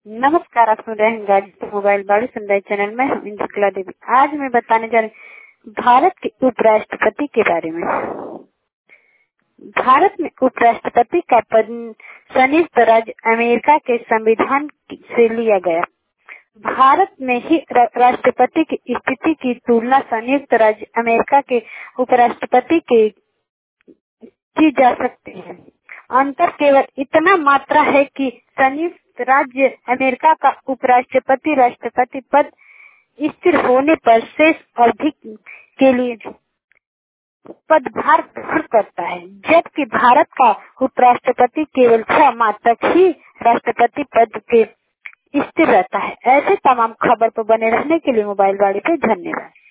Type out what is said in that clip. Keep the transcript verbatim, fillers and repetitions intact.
नमस्कार, आप सुन रहे हैं गाजीपुर मोबाइल बाड़ी सुनदाई चैनल में। हूँ इंद्रकला देवी। आज मैं बताने जा रही हूँ भारत के उपराष्ट्रपति के बारे में। भारत में उपराष्ट्रपति का पद संयुक्त राज्य अमेरिका के संविधान से लिया गया। भारत में ही राष्ट्रपति की स्थिति की तुलना संयुक्त राज्य अमेरिका के उपराष्ट्रपति के की जा सकती है। अंतर केवल इतना मात्रा है कि संयुक्त राज्य अमेरिका का उपराष्ट्रपति राष्ट्रपति पद स्थिर होने पर शेष अवधि के लिए पदभार ग्रहण करता है, जबकि भारत का उपराष्ट्रपति केवल छह माह तक ही राष्ट्रपति पद के स्थिर रहता है। ऐसे तमाम खबर पर बने रहने के लिए मोबाइल बाड़ी पे धन्यवाद।